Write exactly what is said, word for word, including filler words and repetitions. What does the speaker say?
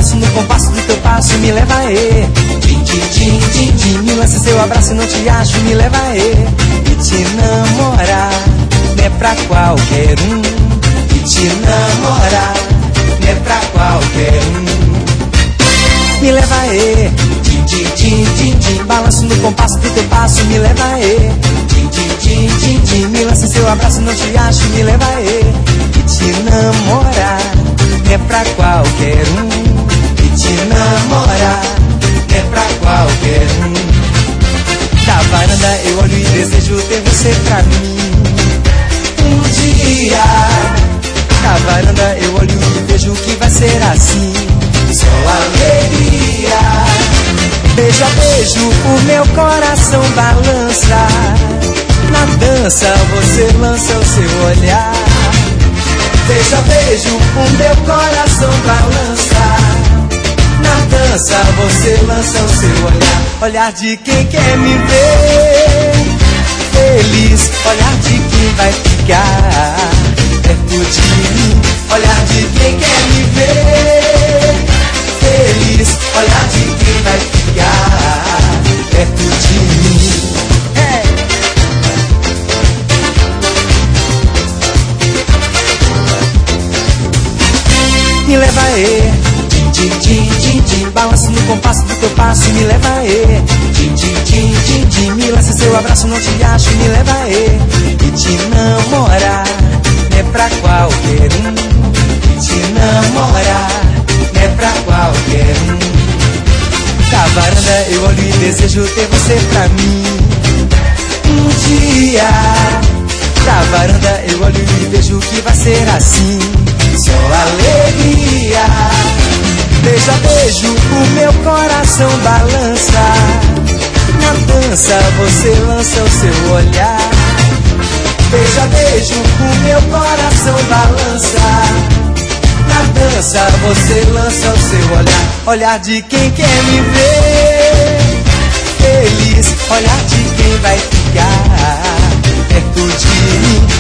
balanço no compasso do teu passo, me leva aí. Din, din, din, din, din. Me lança seu abraço e não te acho, me leva aí. E te namorar não é pra qualquer um. E te namorar não é pra qualquer um. Me leva aí. Din, din, din, din, din. Balanço no compasso do teu passo, me leva aí. Din, din, din, din, din. Me lança seu abraço e não te acho, me leva aí. E te namorar não é pra qualquer um. E te namorar não é pra qualquer um. Da varanda eu olho e desejo ter você pra mim. Um dia da varanda eu olho e vejo que vai ser assim. Só alegria. Beijo a beijo o meu coração balança. Na dança você lança o seu olhar. Beijo a beijo o meu coração balança. Na dança você lança o seu olhar. Olhar de quem quer me ver feliz. Olhar de quem vai ficar perto de mim. Olhar de quem quer me ver feliz. Olhar de quem vai ficar perto de mim. Hey. Me leva aí. Din, din, din, din. Balança no compasso do teu passo, me leva aí. Din, din, din, din, din. Me lança seu abraço, não te acho, me leva aí. E te namorar não é pra qualquer um. E te namorar não é pra qualquer um. Da varanda eu olho e desejo ter você pra mim. Um dia da varanda eu olho e vejo que vai ser assim. Só alegria. Beijo a beijo o meu coração balança. Na dança você lança o seu olhar. Beijo a beijo o meu coração balança. Na dança você lança o seu olhar. Olhar de quem quer me ver feliz. Olhar de quem vai ficar perto de mim.